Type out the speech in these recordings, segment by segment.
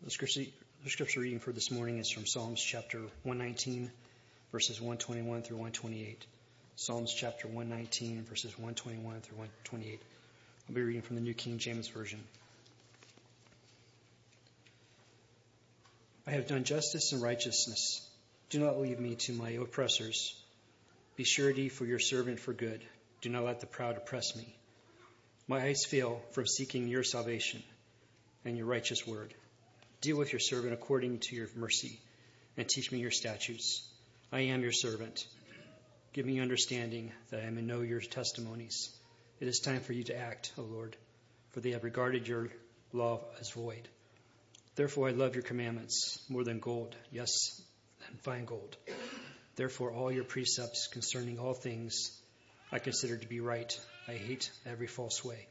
The scripture reading for this morning is from Psalms chapter 119, verses 121 through 128. Psalms chapter 119, verses 121 through 128. I'll be reading from the New King James Version. I have done justice and righteousness. Do not leave me to my oppressors. Be surety for your servant for good. Do not let the proud oppress me. My eyes fail from seeking your salvation and your righteous word. Deal with your servant according to your mercy, and teach me your statutes. I am your servant. Give me understanding that I may know your testimonies. It is time for you to act, O Lord, for they have regarded your law as void. Therefore I love your commandments more than gold, yes, than fine gold. Therefore all your precepts concerning all things I consider to be right. I hate every false way.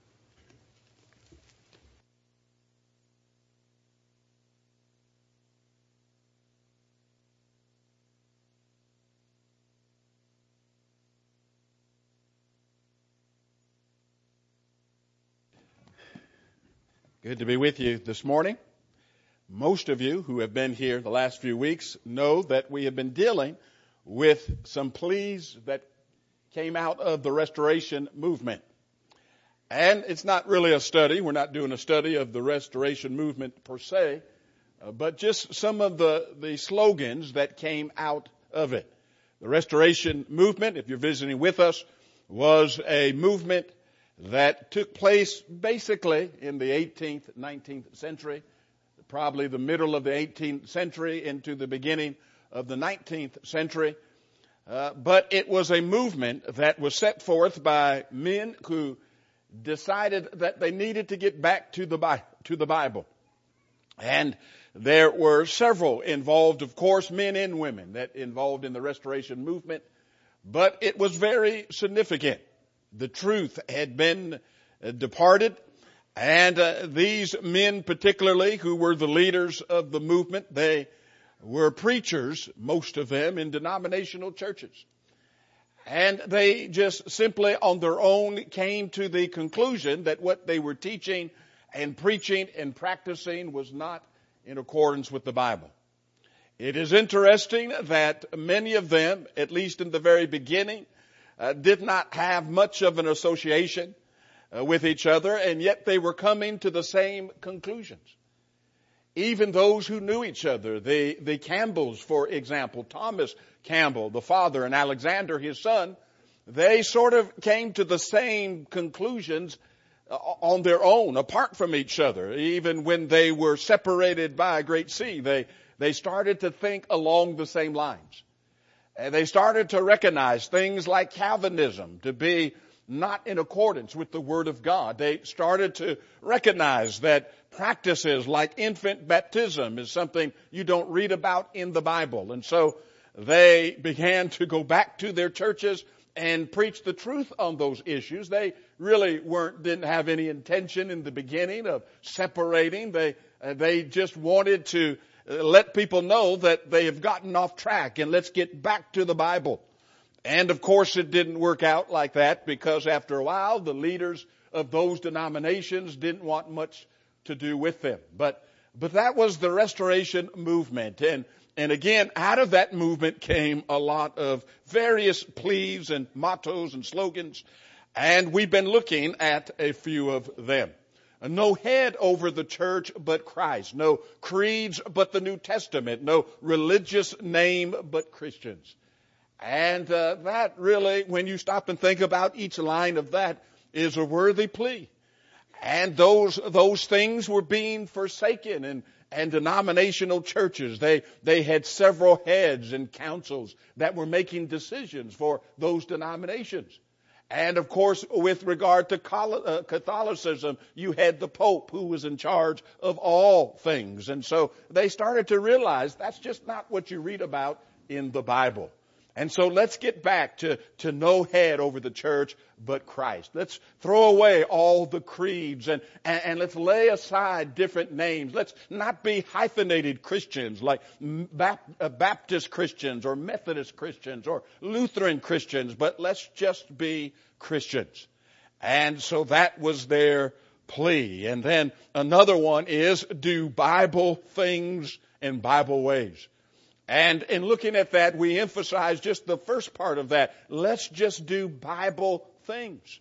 Good to be with you this morning. Most of you who have been here the last few weeks know that we have been dealing with some pleas that came out of the Restoration movement. And it's not really a study. We're not doing a study of the Restoration movement per se, but just some of the slogans that came out of it. The Restoration movement, if you're visiting with us, was a movement that took place basically in the 18th, 19th century, probably the middle of the 18th century into the beginning of the 19th century. But it was a movement that was set forth by men who decided that they needed to get back to the Bible. And there were several involved, of course, men and women that involved in the Restoration movement. But it was very significant. The truth had been departed, and these men particularly, who were the leaders of the movement, they were preachers, most of them, in denominational churches. And they just simply on their own came to the conclusion that what they were teaching and preaching and practicing was not in accordance with the Bible. It is interesting that many of them, at least in the very beginning, did not have much of an association with each other, and yet they were coming to the same conclusions. Even those who knew each other, the Campbells, for example, Thomas Campbell, the father, and Alexander, his son, they sort of came to the same conclusions on their own, apart from each other. Even when they were separated by a great sea, they started to think along the same lines. And they started to recognize things like Calvinism to be not in accordance with the Word of God. They started to recognize that practices like infant baptism is something you don't read about in the Bible. And so they began to go back to their churches and preach the truth on those issues. They really didn't have any intention in the beginning of separating. They just wanted to let people know that they have gotten off track and let's get back to the Bible. And of course it didn't work out like that, because after a while the leaders of those denominations didn't want much to do with them. But that was the Restoration movement. And again, out of that movement came a lot of various pleas and mottos and slogans. And we've been looking at a few of them. No head over the church but Christ. No creeds but the New Testament. No religious name but Christians. And that really, when you stop and think about each line of that, is a worthy plea. And those things were being forsaken and denominational churches. They had several heads and councils that were making decisions for those denominations. And of course, with regard to Catholicism, you had the Pope who was in charge of all things. And so they started to realize that's just not what you read about in the Bible. And so let's get back to no head over the church but Christ. Let's throw away all the creeds and let's lay aside different names. Let's not be hyphenated Christians like Baptist Christians or Methodist Christians or Lutheran Christians, but let's just be Christians. And so that was their plea. And then another one is do Bible things in Bible ways. And in looking at that, we emphasize just the first part of that. Let's just do Bible things.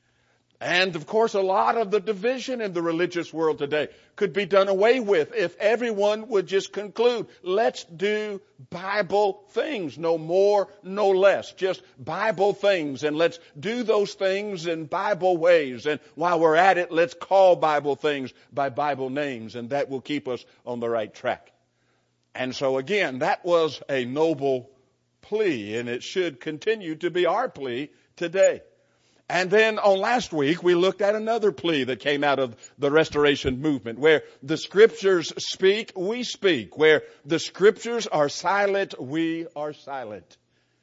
And of course, a lot of the division in the religious world today could be done away with if everyone would just conclude, let's do Bible things. No more, no less. Just Bible things. And let's do those things in Bible ways. And while we're at it, let's call Bible things by Bible names. And that will keep us on the right track. And so again, that was a noble plea. And it should continue to be our plea today. And then on last week, we looked at another plea that came out of the Restoration movement, where the Scriptures speak, we speak. Where the Scriptures are silent, we are silent.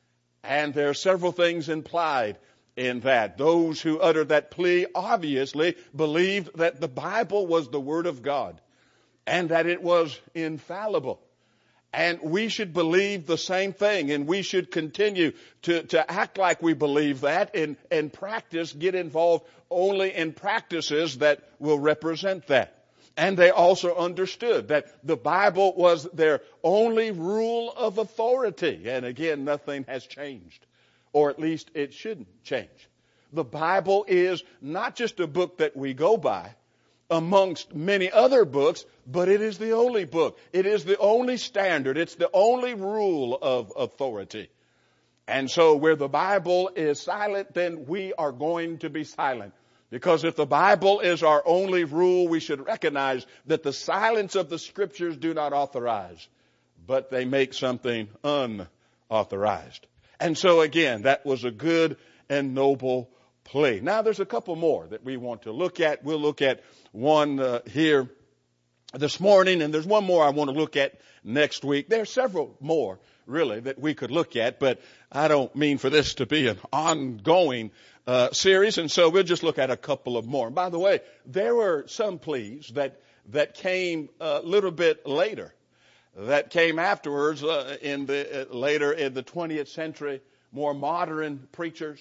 And there are several things implied in that. Those who uttered that plea obviously believed that the Bible was the Word of God and that it was infallible. And we should believe the same thing, and we should continue to act like we believe that and practice, get involved only in practices that will represent that. And they also understood that the Bible was their only rule of authority. And again, nothing has changed, or at least it shouldn't change. The Bible is not just a book that we go by amongst many other books, but it is the only book. It is the only standard. It's the only rule of authority. And so where the Bible is silent, then we are going to be silent. Because if the Bible is our only rule, we should recognize that the silence of the Scriptures do not authorize, but they make something unauthorized. And so again, that was a good and noble plea. Now there's a couple more that we want to look at. We'll look at one here this morning, and there's one more I want to look at next week. There are several more, really, that we could look at, but I don't mean for this to be an ongoing series, and so we'll just look at a couple of more. And by the way, there were some pleas that came a little bit later, that came afterwards later in the 20th century, more modern preachers.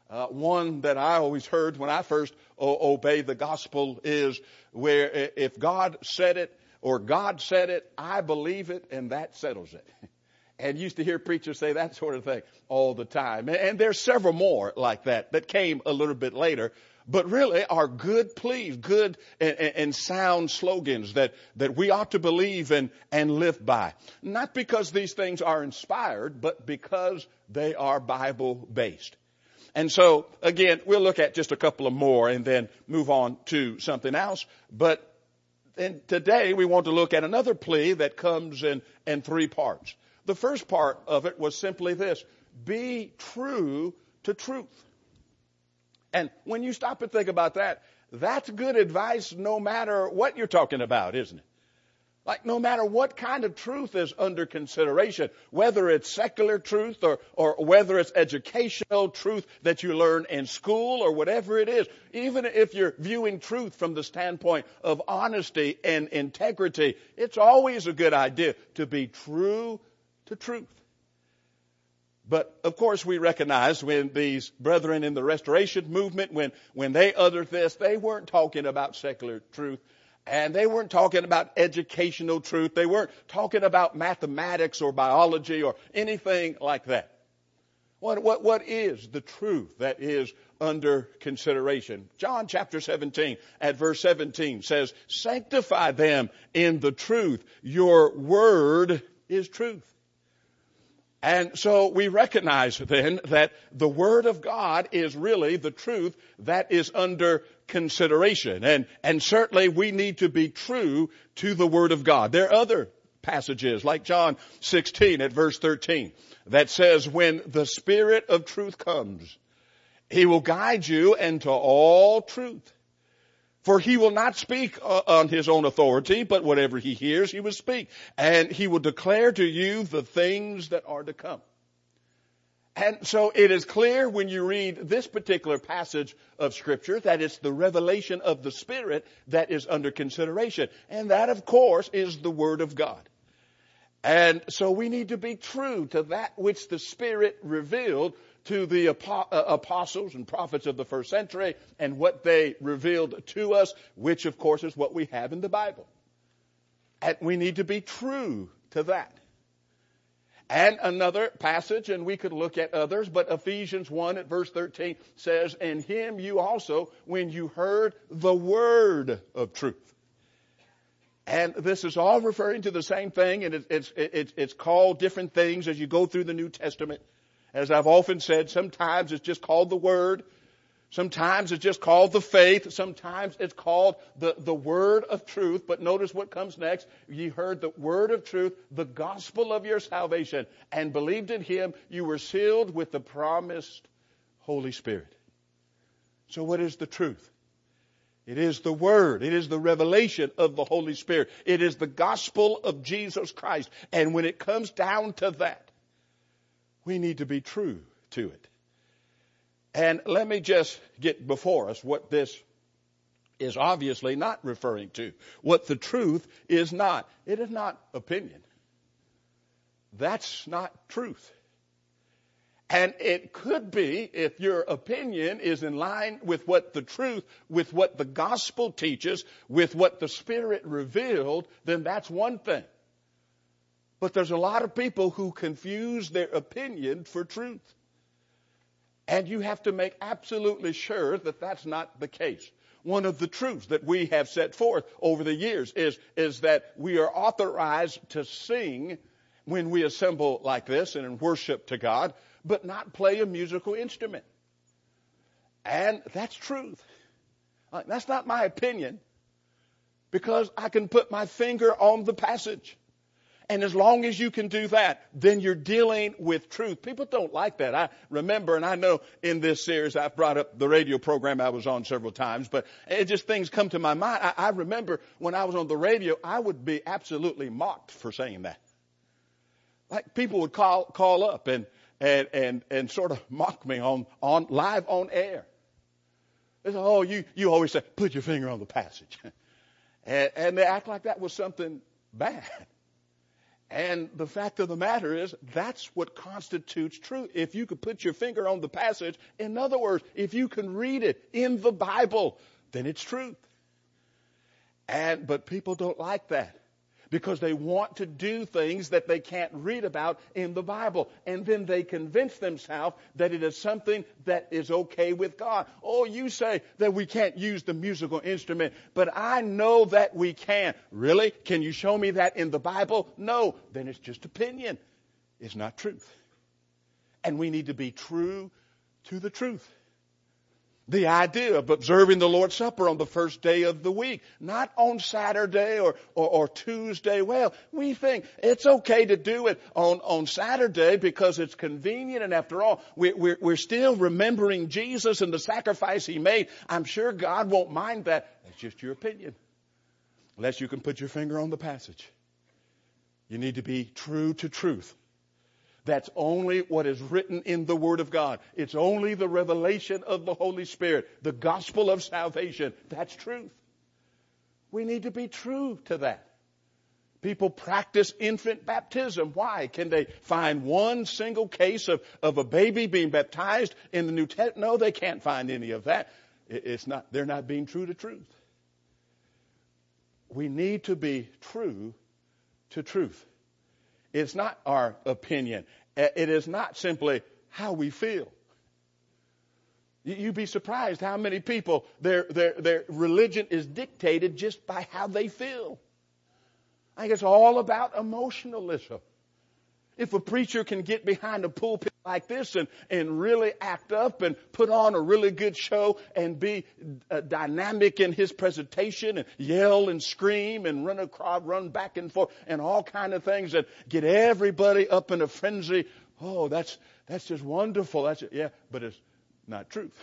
One that I always heard when I first obeyed the gospel is where if God said it or God said it, I believe it, and that settles it. And used to hear preachers say that sort of thing all the time. And there's several more like that came a little bit later, but really are good pleas, good and sound slogans that we ought to believe and live by. Not because these things are inspired, but because they are Bible-based. And so, again, we'll look at just a couple of more and then move on to something else. But then today we want to look at another plea that comes in three parts. The first part of it was simply this: be true to truth. And when you stop and think about that, that's good advice no matter what you're talking about, isn't it? Like no matter what kind of truth is under consideration, whether it's secular truth or whether it's educational truth that you learn in school or whatever it is, even if you're viewing truth from the standpoint of honesty and integrity, it's always a good idea to be true to truth. But of course we recognize when these brethren in the Restoration movement, when they uttered this, they weren't talking about secular truth. And they weren't talking about educational truth. They weren't talking about mathematics or biology or anything like that. What is the truth that is under consideration? John chapter 17 at verse 17 says, sanctify them in the truth. Your word is truth. And so we recognize then that the Word of God is really the truth that is under consideration. And certainly we need to be true to the Word of God. There are other passages like John 16 at verse 13 that says, when the Spirit of truth comes, He will guide you into all truth. For He will not speak on His own authority, but whatever He hears, He will speak. And He will declare to you the things that are to come. And so it is clear when you read this particular passage of Scripture that it's the revelation of the Spirit that is under consideration. And that, of course, is the Word of God. And so we need to be true to that which the Spirit revealed to the apostles and prophets of the first century and what they revealed to us, which of course is what we have in the Bible. And we need to be true to that. And another passage, and we could look at others, but Ephesians 1 at verse 13 says, "In him you also, when you heard the word of truth." And this is all referring to the same thing, and it's called different things as you go through the New Testament. As I've often said, sometimes it's just called the Word. Sometimes it's just called the faith. Sometimes it's called the word of truth. But notice what comes next. Ye heard the word of truth, the gospel of your salvation, and believed in him. You were sealed with the promised Holy Spirit. So what is the truth? It is the word. It is the revelation of the Holy Spirit. It is the gospel of Jesus Christ. And when it comes down to that, we need to be true to it. And let me just get before us what this is obviously not referring to. What the truth is not. It is not opinion. That's not truth. And it could be, if your opinion is in line with what the truth, with what the gospel teaches, with what the Spirit revealed, then that's one thing. But there's a lot of people who confuse their opinion for truth. And you have to make absolutely sure that that's not the case. One of the truths that we have set forth over the years is that we are authorized to sing when we assemble like this and in worship to God, but not play a musical instrument. And that's truth. That's not my opinion, because I can put my finger on the passage. And as long as you can do that, then you're dealing with truth. People don't like that. I remember, and I know in this series I've brought up the radio program I was on several times, but it just things come to my mind. I remember when I was on the radio, I would be absolutely mocked for saying that. Like people would call up and sort of mock me on live on air. They say, "Oh, you always say, put your finger on the passage." And they act like that was something bad. And the fact of the matter is, that's what constitutes truth. If you could put your finger on the passage, in other words, if you can read it in the Bible, then it's truth. But people don't like that, because they want to do things that they can't read about in the Bible. And then they convince themselves that it is something that is okay with God. Oh, you say that we can't use the musical instrument, but I know that we can. Really? Can you show me that in the Bible? No. Then it's just opinion. It's not truth. And we need to be true to the truth. The idea of observing the Lord's Supper on the first day of the week, not on Saturday or Tuesday. Well, we think it's okay to do it on Saturday because it's convenient, and after all, we're still remembering Jesus and the sacrifice he made. I'm sure God won't mind that. That's just your opinion. Unless you can put your finger on the passage. You need to be true to truth. That's only what is written in the Word of God. It's only the revelation of the Holy Spirit, the gospel of salvation. That's truth. We need to be true to that. People practice infant baptism. Why? Can they find one single case of a baby being baptized in the New Testament? No, they can't find any of that. They're not being true to truth. We need to be true to truth. It's not our opinion. It is not simply how we feel. You'd be surprised how many people, their religion is dictated just by how they feel. I think it's all about emotionalism. If a preacher can get behind a pulpit like this and really act up and put on a really good show and be dynamic in his presentation and yell and scream and run back and forth and all kind of things and get everybody up in a frenzy, oh, that's just wonderful. But it's not truth.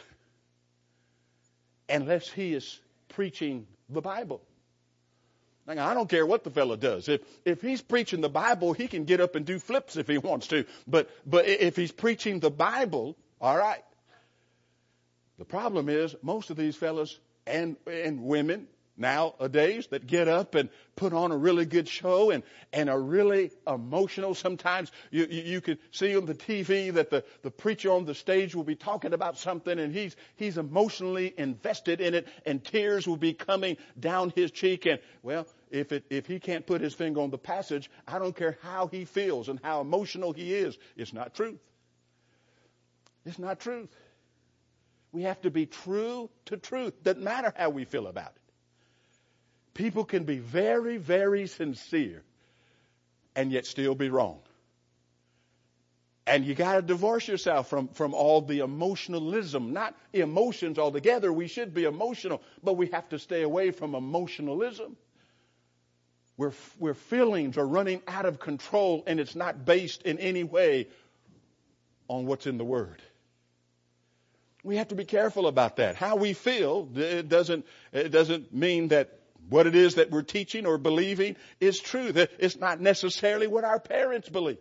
Unless he is preaching the Bible. Now, I don't care what the fellow does. If he's preaching the Bible, he can get up and do flips if he wants to. But if he's preaching the Bible, all right. The problem is most of these fellows and women nowadays that get up and put on a really good show and are really emotional. Sometimes you can see on the TV that the preacher on the stage will be talking about something and he's emotionally invested in it, and tears will be coming down his cheek. And well, if he can't put his finger on the passage, I don't care how he feels and how emotional he is. It's not truth. It's not truth. We have to be true to truth. Doesn't matter how we feel about it. People can be very, very sincere and yet still be wrong. And you got to divorce yourself from all the emotionalism. Not emotions altogether. We should be emotional, but we have to stay away from emotionalism. Where feelings are running out of control and it's not based in any way on what's in the Word. We have to be careful about that. How we feel, it doesn't mean that what it is that we're teaching or believing is true. That it's not necessarily what our parents believe.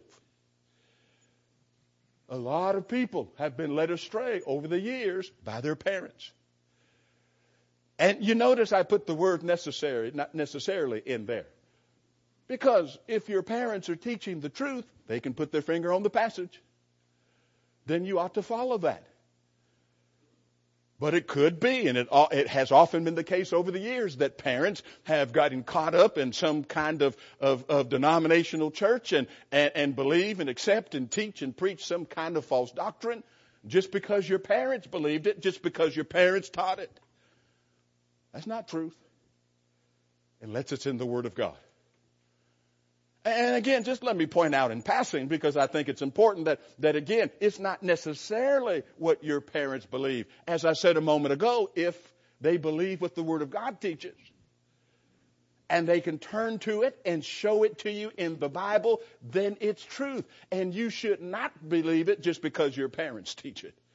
A lot of people have been led astray over the years by their parents. And you notice I put the word necessary, not necessarily, in there. Because if your parents are teaching the truth, they can put their finger on the passage. Then you ought to follow that. But it could be, and it has often been the case over the years, that parents have gotten caught up in some kind of denominational church and believe and accept and teach and preach some kind of false doctrine just because your parents believed it, just because your parents taught it. That's not truth, unless it's in the Word of God. And again, just let me point out in passing, because I think it's important that again, it's not necessarily what your parents believe. As I said a moment ago, if they believe what the Word of God teaches, and they can turn to it and show it to you in the Bible, then it's truth. And you should not believe it just because your parents teach it.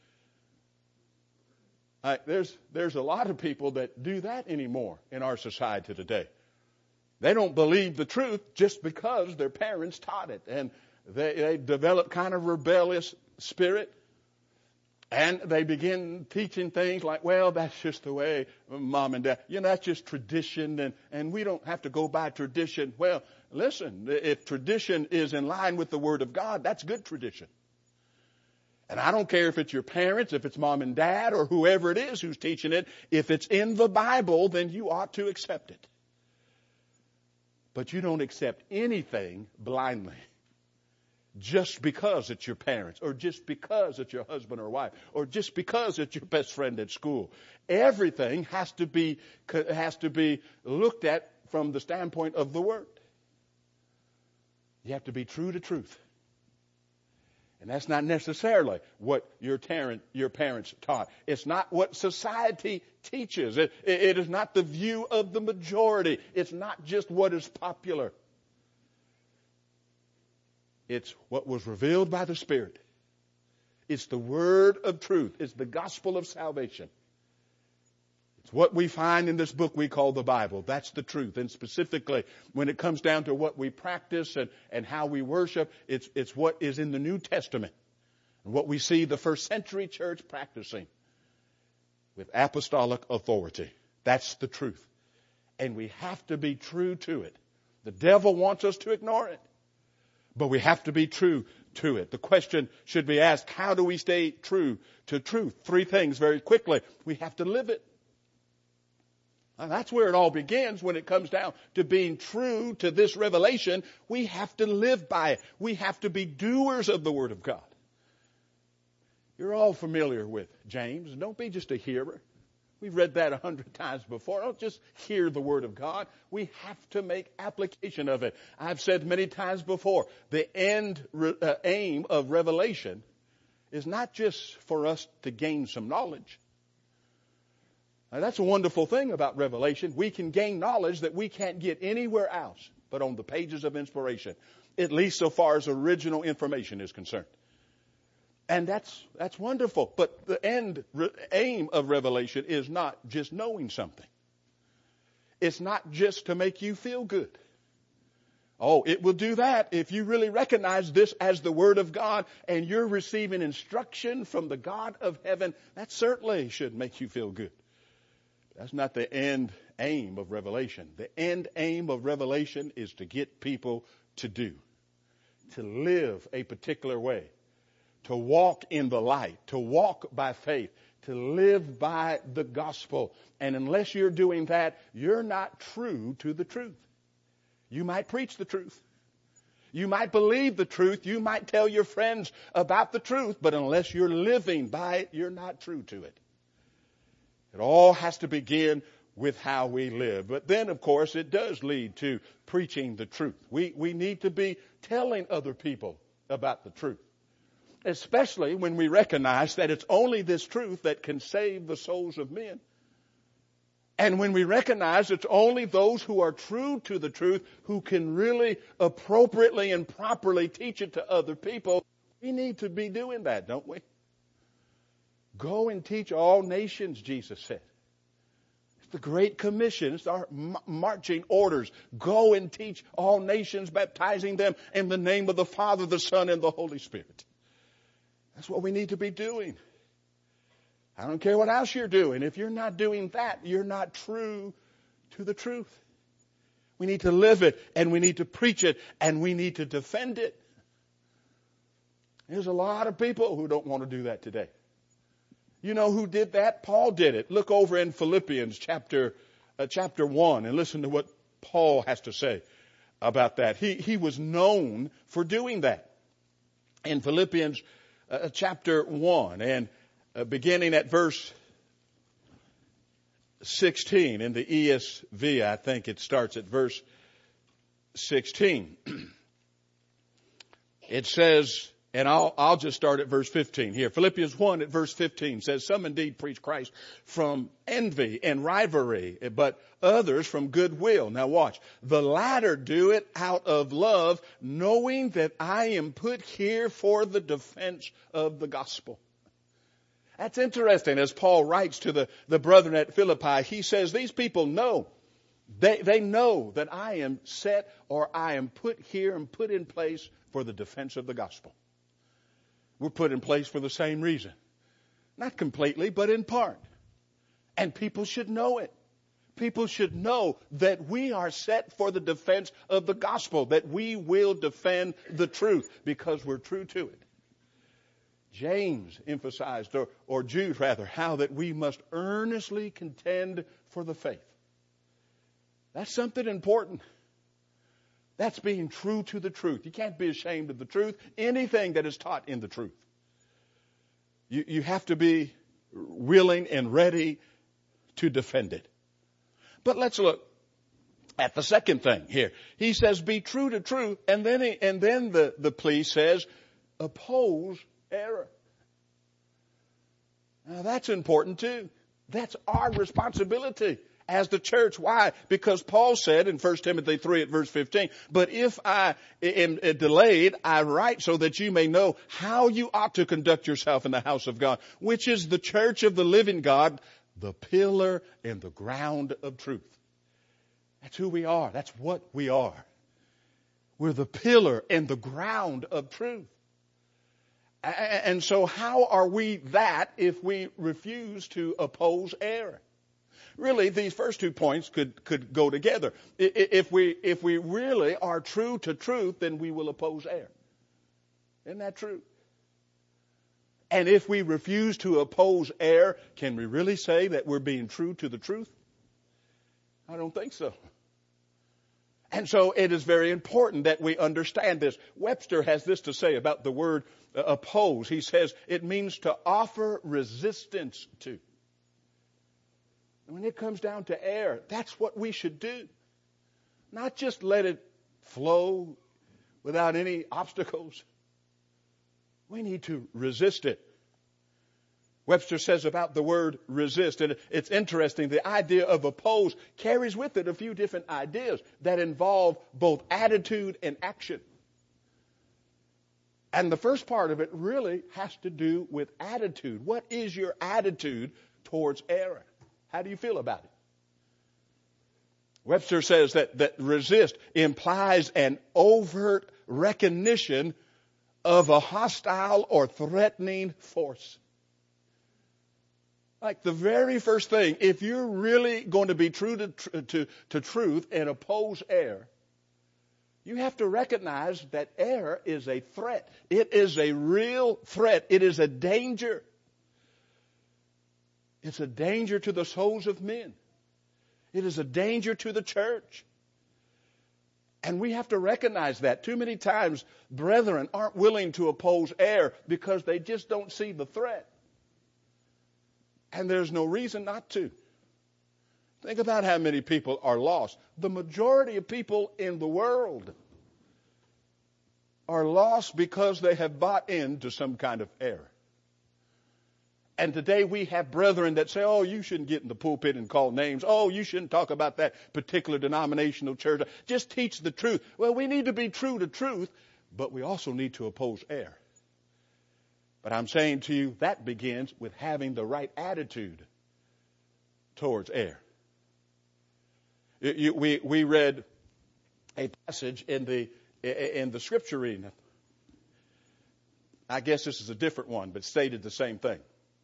There's a lot of people that do that anymore in our society today. They don't believe the truth just because their parents taught it. And they develop kind of rebellious spirit. And they begin teaching things like, well, that's just the way mom and dad, that's just tradition. And we don't have to go by tradition. Well, listen, if tradition is in line with the Word of God, that's good tradition. And I don't care if it's your parents, if it's mom and dad, or whoever it is who's teaching it. If it's in the Bible, then you ought to accept it. But you don't accept anything blindly just because it's your parents, or just because it's your husband or wife, or just because it's your best friend at school. Everything has to be looked at from the standpoint of the Word. You have to be true to truth. And that's not necessarily what your parents taught. It's not what society teaches. It is not the view of the majority. It's not just what is popular. It's what was revealed by the Spirit. It's the word of truth. It's the gospel of salvation. It's what we find in this book we call the Bible. That's the truth. And specifically, when it comes down to what we practice and how we worship, it's what is in the New Testament. And what we see the first century church practicing with apostolic authority. That's the truth. And we have to be true to it. The devil wants us to ignore it. But we have to be true to it. The question should be asked, how do we stay true to truth? 3 things very quickly. We have to live it. And that's where it all begins when it comes down to being true to this revelation. We have to live by it. We have to be doers of the Word of God. You're all familiar with James. Don't be just a hearer. We've read that 100 times before. Don't just hear the Word of God. We have to make application of it. I've said many times before, the aim of revelation is not just for us to gain some knowledge. Now, that's a wonderful thing about Revelation. We can gain knowledge that we can't get anywhere else but on the pages of inspiration, at least so far as original information is concerned. And that's wonderful. But the aim of Revelation is not just knowing something. It's not just to make you feel good. Oh, it will do that if you really recognize this as the Word of God and you're receiving instruction from the God of heaven. That certainly should make you feel good. That's not the end aim of Revelation. The end aim of Revelation is to get people to do, to live a particular way, to walk in the light, to walk by faith, to live by the gospel. And unless you're doing that, you're not true to the truth. You might preach the truth. You might believe the truth. You might tell your friends about the truth. But unless you're living by it, you're not true to it. It all has to begin with how we live. But then, of course, it does lead to preaching the truth. We need to be telling other people about the truth, especially when we recognize that it's only this truth that can save the souls of men. And when we recognize it's only those who are true to the truth who can really appropriately and properly teach it to other people, we need to be doing that, don't we? Go and teach all nations, Jesus said. It's the Great Commission. It's our marching orders. Go and teach all nations, baptizing them in the name of the Father, the Son, and the Holy Spirit. That's what we need to be doing. I don't care what else you're doing. If you're not doing that, you're not true to the truth. We need to live it, and we need to preach it, and we need to defend it. There's a lot of people who don't want to do that today. You know who did that? Paul did it. Look over in Philippians chapter 1 and listen to what Paul has to say about that. He was known for doing that. In Philippians chapter 1 and beginning at verse 16 in the ESV, I think it starts at verse 16. It says, and I'll just start at verse 15 here. Philippians 1 at verse 15 says, some indeed preach Christ from envy and rivalry, but others from goodwill. Now watch. The latter do it out of love, knowing that I am put here for the defense of the gospel. That's interesting. As Paul writes to the brethren at Philippi, he says these people know. They know that I am set or I am put here and put in place for the defense of the gospel. We're put in place for the same reason. Not completely, but in part. And people should know it. People should know that we are set for the defense of the gospel, that we will defend the truth because we're true to it. James emphasized, or Jude rather, how that we must earnestly contend for the faith. That's something important. That's being true to the truth. You can't be ashamed of the truth. Anything that is taught in the truth. You have to be willing and ready to defend it. But let's look at the second thing here. He says, be true to truth, and then the plea says, oppose error. Now that's important too. That's our responsibility as the church. Why? Because Paul said in 1 Timothy 3 at verse 15, but if I am delayed, I write so that you may know how you ought to conduct yourself in the house of God, which is the church of the living God, the pillar and the ground of truth. That's who we are. That's what we are. We're the pillar and the ground of truth. And so how are we that if we refuse to oppose error? Really, these first 2 points could go together. If we really are true to truth, then we will oppose error. Isn't that true? And if we refuse to oppose error, can we really say that we're being true to the truth? I don't think so. And so it is very important that we understand this. Webster has this to say about the word oppose. He says it means to offer resistance to. And when it comes down to error, that's what we should do. Not just let it flow without any obstacles. We need to resist it. Webster says about the word resist, and it's interesting, the idea of oppose carries with it a few different ideas that involve both attitude and action. And the first part of it really has to do with attitude. What is your attitude towards error? How do you feel about it? Webster says that resist implies an overt recognition of a hostile or threatening force. Like the very first thing, if you're really going to be true to truth and oppose error, you have to recognize that error is a threat. It is a real threat. It is a danger. It's a danger to the souls of men. It is a danger to the church. And we have to recognize that. Too many times, brethren aren't willing to oppose error because they just don't see the threat. And there's no reason not to. Think about how many people are lost. The majority of people in the world are lost because they have bought into some kind of error. And today we have brethren that say, oh, you shouldn't get in the pulpit and call names. Oh, you shouldn't talk about that particular denominational church. Just teach the truth. Well, we need to be true to truth, but we also need to oppose error. But I'm saying to you, that begins with having the right attitude towards error. We read a passage in the scripture reading. I guess this is a different one, but stated the same thing.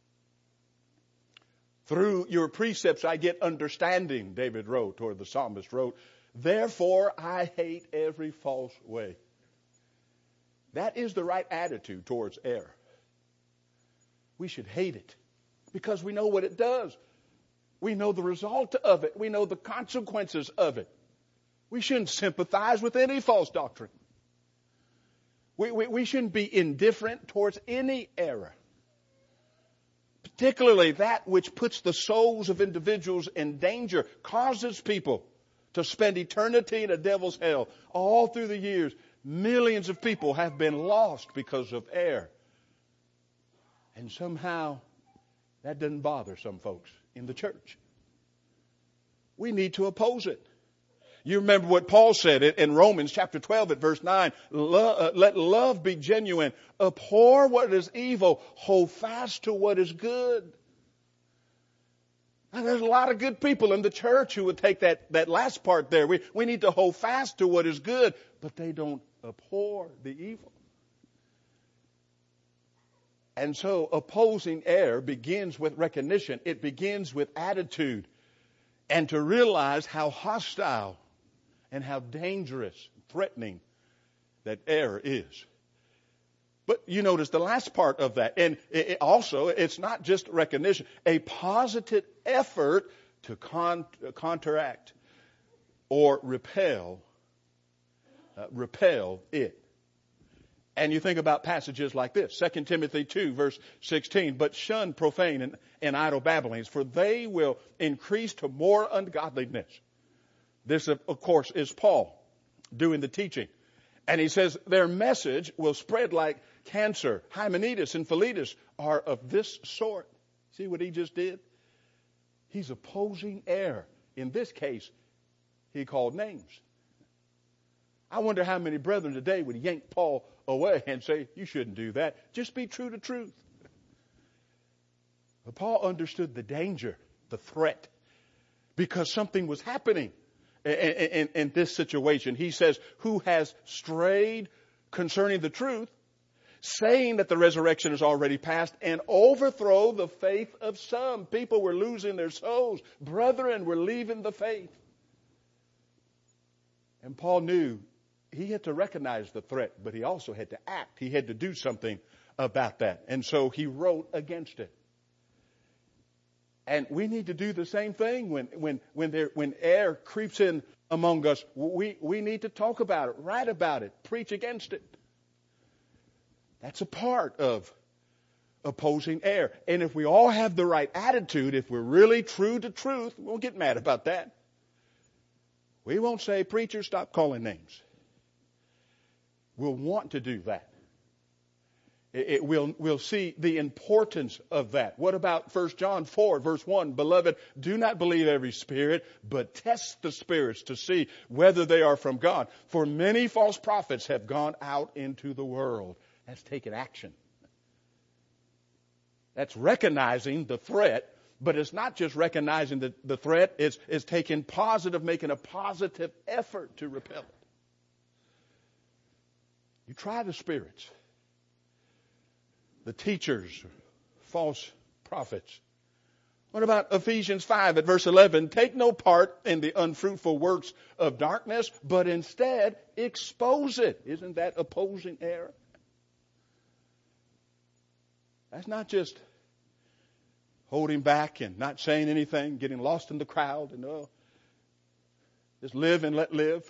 Through your precepts I get understanding, David wrote, or the psalmist wrote. Therefore I hate every false way. That is the right attitude towards error. We should hate it because we know what it does. We know the result of it. We know the consequences of it. We shouldn't sympathize with any false doctrine. We shouldn't be indifferent towards any error. Particularly that which puts the souls of individuals in danger, causes people to spend eternity in a devil's hell. All through the years, millions of people have been lost because of error. And somehow that doesn't bother some folks in the church. We need to oppose it. You remember what Paul said in Romans chapter 12 at verse 9. Let love be genuine. Abhor what is evil. Hold fast to what is good. Now, there's a lot of good people in the church who would take that last part there. We need to hold fast to what is good, but they don't abhor the evil. And so opposing error begins with recognition. It begins with attitude. And to realize how hostile and how dangerous, threatening that error is. But you notice the last part of that. And it's not just recognition. A positive effort to counteract or repel it. And you think about passages like this, 2 Timothy 2, verse 16, but shun profane and idle babblings, for they will increase to more ungodliness. This, of course, is Paul doing the teaching. And he says their message will spread like cancer. Hymenaeus and Philetus are of this sort. See what he just did? He's opposing error. In this case, he called names. I wonder how many brethren today would yank Paul away and say, you shouldn't do that. Just be true to truth. But Paul understood the danger, the threat, because something was happening in this situation. He says, who has strayed concerning the truth, saying that the resurrection is already past, and overthrow the faith of some. People were losing their souls. Brethren were leaving the faith. And Paul knew he had to recognize the threat, but he also had to act. He had to do something about that. And so he wrote against it. And we need to do the same thing when error creeps in among us. We need to talk about it, write about it, preach against it. That's a part of opposing error. And if we all have the right attitude, if we're really true to truth, we won't get mad about that. We won't say, preacher, stop calling names. We'll want to do that. We'll see the importance of that. What about 1 John 4, verse 1? Beloved, do not believe every spirit, but test the spirits to see whether they are from God. For many false prophets have gone out into the world. That's taking action. That's recognizing the threat, but it's not just recognizing the threat. It's making a positive effort to repel it. You try the spirits, the teachers, false prophets, What about Ephesians 5 at verse 11? Take no part in the unfruitful works of darkness, but instead expose it. Isn't that opposing error? That's not just holding back and not saying anything, getting lost in the crowd, and just live and let live.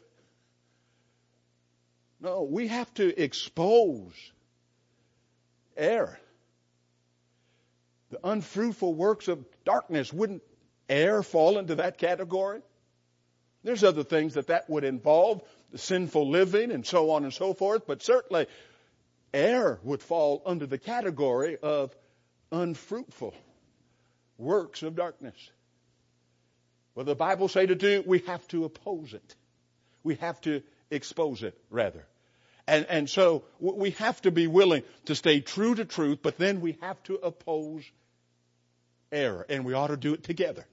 No, we have to expose error. The unfruitful works of darkness, wouldn't error fall into that category? There's other things that would involve, the sinful living and so on and so forth, but certainly error would fall under the category of unfruitful works of darkness. What the Bible say to do, we have to oppose it. We have to expose it, rather. And so we have to be willing to stay true to truth, but then we have to oppose error, and we ought to do it together.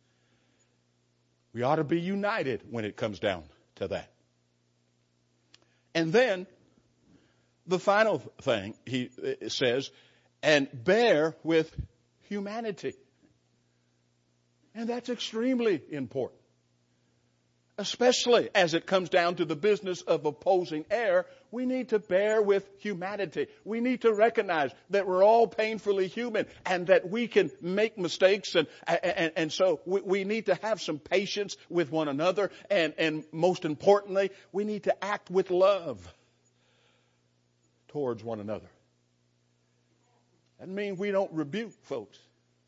We ought to be united when it comes down to that. And then the final thing he says, and bear with humanity. And that's extremely important. Especially as it comes down to the business of opposing error, we need to bear with humanity. We need to recognize that we're all painfully human and that we can make mistakes. And so we need to have some patience with one another. And most importantly, we need to act with love towards one another. That means we don't rebuke folks.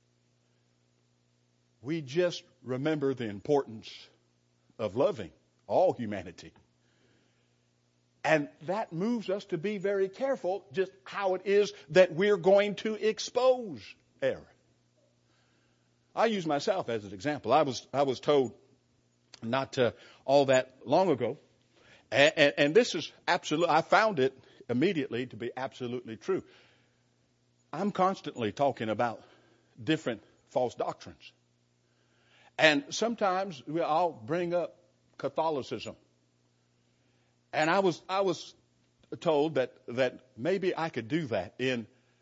We just remember the importance of loving all humanity. And that moves us to be very careful just how it is that we're going to expose error. I use myself as an example. I was told not all that long ago, and this is absolutely, I found it immediately to be absolutely true. I'm constantly talking about different false doctrines. And sometimes I'll bring up Catholicism. And I was told that maybe I could do that in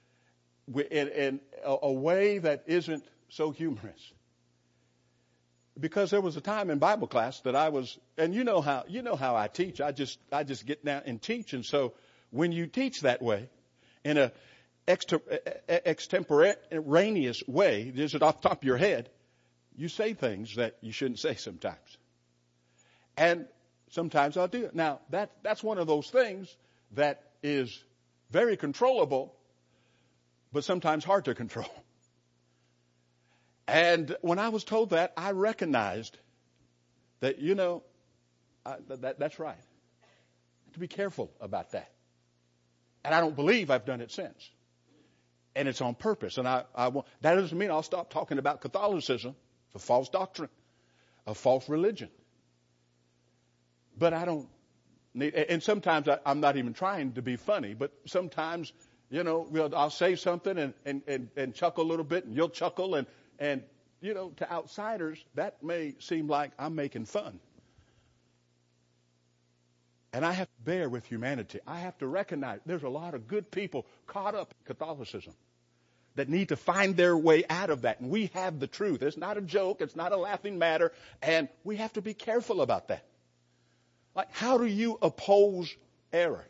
a way that isn't so humorous. Because there was a time in Bible class that I was, and you know how I teach. I just get down and teach. And so when you teach that way, in a extemporaneous way, just off the top of your head, you say things that you shouldn't say sometimes. And sometimes I'll do it. Now, that's one of those things that is very controllable, but sometimes hard to control. And when I was told that, I recognized that, that's right. I have to be careful about that. And I don't believe I've done it since. And it's on purpose. And that doesn't mean I'll stop talking about Catholicism. It's a false doctrine, a false religion. But I don't need, and sometimes I'm not even trying to be funny, but sometimes, I'll say something and chuckle a little bit, and you'll chuckle, and to outsiders, that may seem like I'm making fun. And I have to bear with humanity. I have to recognize there's a lot of good people caught up in Catholicism that need to find their way out of that. And we have the truth. It's not a joke. It's not a laughing matter. And we have to be careful about that. Like, how do you oppose error?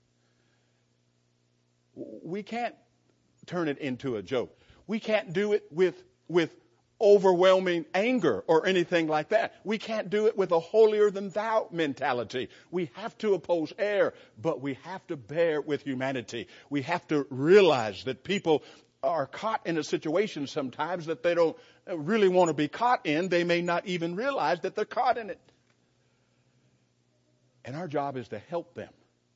We can't turn it into a joke. We can't do it with overwhelming anger or anything like that. We can't do it with a holier-than-thou mentality. We have to oppose error, but we have to bear with humanity. We have to realize that people are caught in a situation sometimes that they don't really want to be caught in. They may not even realize that they're caught in it. And our job is to help them.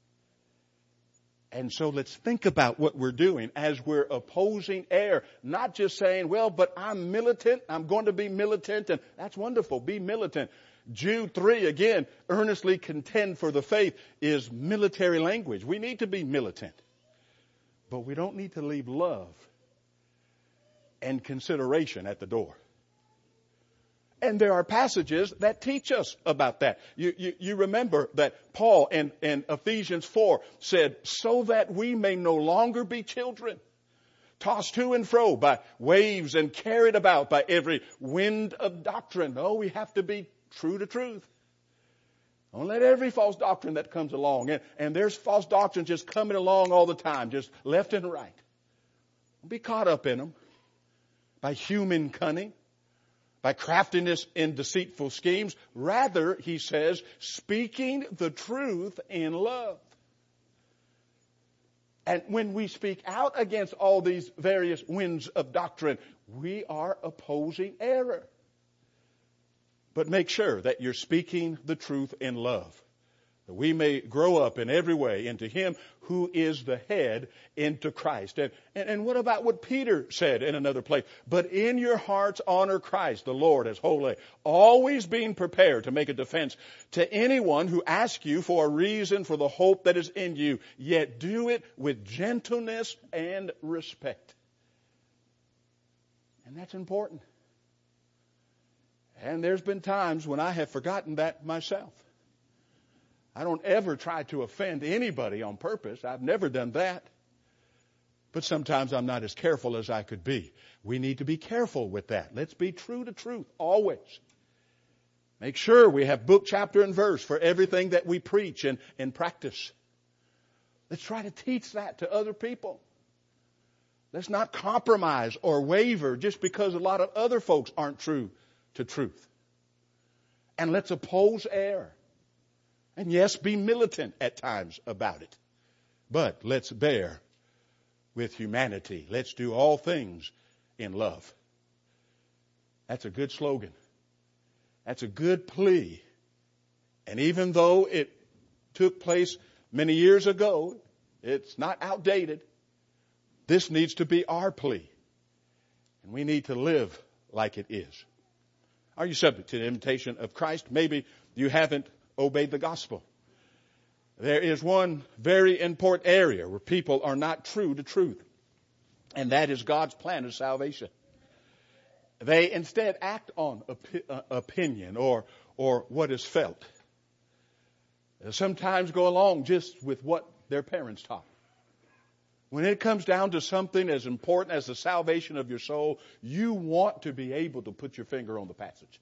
And so let's think about what we're doing as we're opposing error. Not just saying, well, but I'm militant. I'm going to be militant. And that's wonderful. Be militant. Jude 3, again, earnestly contend for the faith is military language. We need to be militant. But we don't need to leave love and consideration at the door. And there are passages that teach us about that. You remember that Paul in Ephesians 4 said, so that we may no longer be children, tossed to and fro by waves and carried about by every wind of doctrine. No, we have to be true to truth. Don't let every false doctrine that comes along, and there's false doctrines just coming along all the time, just left and right. Don't be caught up in them by human cunning, by craftiness in deceitful schemes. Rather, he says, speaking the truth in love. And when we speak out against all these various winds of doctrine, we are opposing error. But make sure that you're speaking the truth in love, that we may grow up in every way into Him who is the head, into Christ. And what about what Peter said in another place? But in your hearts honor Christ, the Lord, as holy, always being prepared to make a defense to anyone who asks you for a reason for the hope that is in you, yet do it with gentleness and respect. And that's important. And there's been times when I have forgotten that myself. I don't ever try to offend anybody on purpose. I've never done that. But sometimes I'm not as careful as I could be. We need to be careful with that. Let's be true to truth, always. Make sure we have book, chapter, and verse for everything that we preach and practice. Let's try to teach that to other people. Let's not compromise or waver just because a lot of other folks aren't true to truth. And let's oppose error. And yes, be militant at times about it. But let's bear with humanity. Let's do all things in love. That's a good slogan. That's a good plea. And even though it took place many years ago, it's not outdated. This needs to be our plea. And we need to live like it is. Are you subject to the invitation of Christ? Maybe you haven't obeyed the gospel. There is one very important area where people are not true to truth, and that is God's plan of salvation. They instead act on opinion or what is felt. They sometimes go along just with what their parents taught. When it comes down to something as important as the salvation of your soul, you want to be able to put your finger on the passage.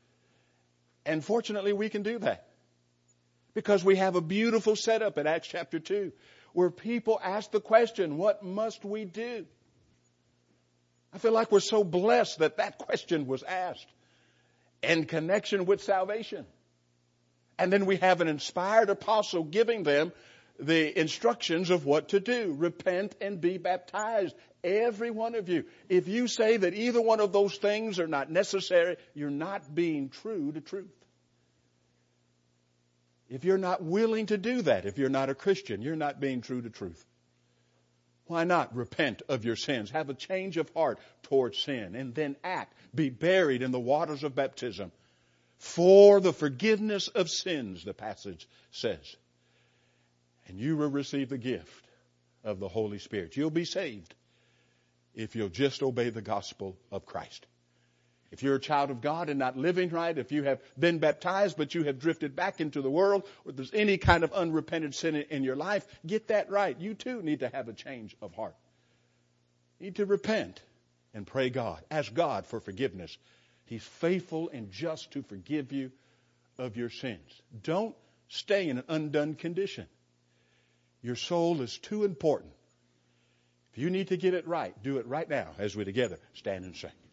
And fortunately, we can do that. Because we have a beautiful setup in Acts chapter 2 where people ask the question, what must we do? I feel like we're so blessed that that question was asked in connection with salvation. And then we have an inspired apostle giving them the instructions of what to do. Repent and be baptized, every one of you. If you say that either one of those things are not necessary, you're not being true to truth. If you're not willing to do that, if you're not a Christian, you're not being true to truth. Why not repent of your sins? Have a change of heart towards sin and then act. Be buried in the waters of baptism for the forgiveness of sins, the passage says. And you will receive the gift of the Holy Spirit. You'll be saved if you'll just obey the gospel of Christ. If you're a child of God and not living right, if you have been baptized but you have drifted back into the world, or there's any kind of unrepented sin in your life, get that right. You too need to have a change of heart. You need to repent and pray God. Ask God for forgiveness. He's faithful and just to forgive you of your sins. Don't stay in an undone condition. Your soul is too important. If you need to get it right, do it right now as we together stand and sing.